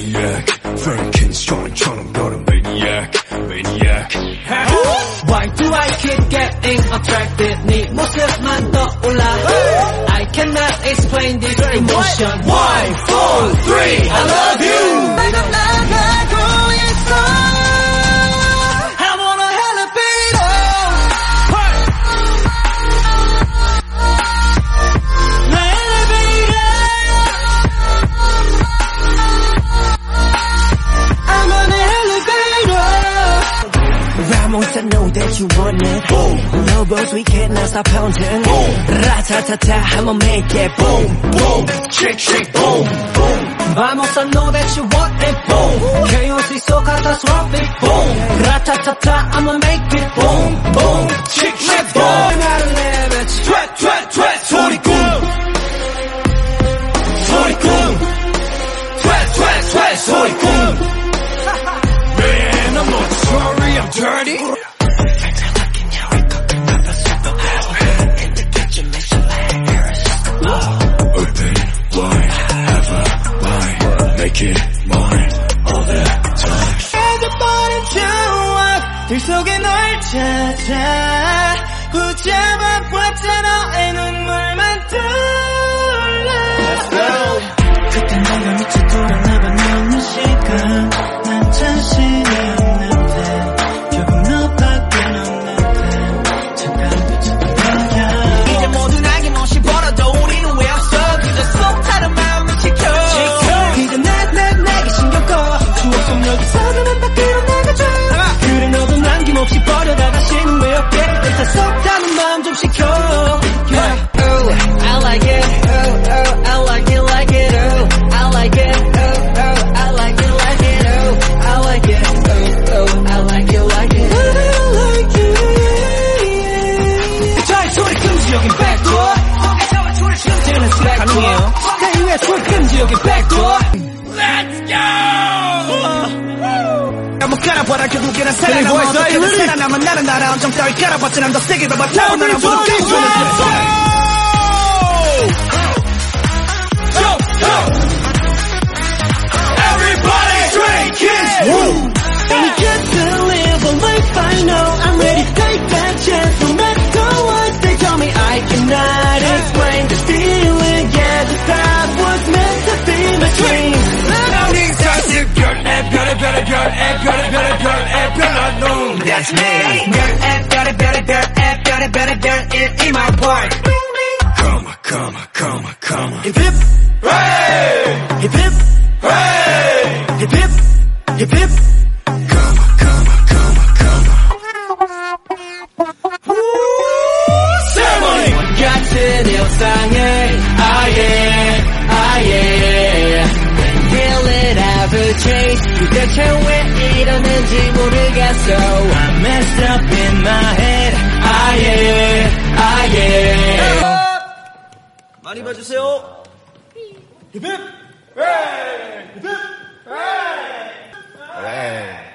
maniac. Frankenstein처럼 너는 maniac, maniac. Why do I keep getting attracted? 네 모습만 떠올라. I cannot explain this emotion. 1, 4, 3, I love you. 내가 나가고 있어. I'm on a elevator. 나 elevator. I'm on an elevator. Ramos, I know that you want it. Boom. No bones, we cannot stop pounding. Boom. Ra-ta-ta-ta, I'ma make it. Boom, boom. Shake, shake, boom, boom. Vamos, I know that you want it. Boom. Chaos is so catastrophic. Boom. Ra-ta-ta-ta, I'ma make it. Boom, boom. Shake, shake, boom. Out of limits. Twat, twat, twat. 소리꿈. 소리꿈. Twat, twat, twat. 소리꿈. Man, I'm not sorry, I'm dirty. Open wide, have a line, make it mine all the time. everybody 좋아 들 속에 널 찾아 붙잡아 봤자 너의 눈물만 떠올라. Let's go. 그때 내가 미쳐 돌아나봐 내 없는 시간 난 자신이 없는데 조금 너밖에 없는데 잠깐 붙잡아 놔야 이제 모두 나김없이 벌어도 우리는 왜 없어 그저 속 타는 마음을 지켜 이제 내게 신경 꺼 추억 속 여기서 난 밖으로 나가줘 그래 너도 남김없이 버려다 다시는 왜 없게 다 속 타는 마음 좀 시켜 Oh, I like it Oh, oh, I like it like it Oh, I like it Oh, oh, I like it like it Oh, I like it Oh, oh, I like it like it I like it 자의 소리 금지 여긴 backdoor 속에서와 소리 숨지는 스펙 가능해요 스테이 위에 소리 금지 여긴 backdoor Let's go! 한번 깔아봐라 결국에는 살아남아 어떻게든 살아남아 나는 나라 엄청 따위 깔아봤자 난 더 세게 더 맞다고 나는 모두 깨우쳐내 Everybody drink it! Woo! And we get to live a life I know I'm ready to take that chance no matter what they tell me I cannot explain this feeling yeah this path was meant to be my dream 나는 사실 별의 별의 별의 별의 별의 별의 별의 별의 놈 That's me 별의 별의 별의 별의 별의 별의 별의 in my part Come on, come on, come on, come on Hip hip Hey! hip hip Hey! hip hip hip hip Come on, come on, come on, come on Ceremony! 같은 일상을 Feel it ever change 도대체 왜 이러는지 모르겠어 I messed up in my head 많이 봐주세요 힙힙 Hey!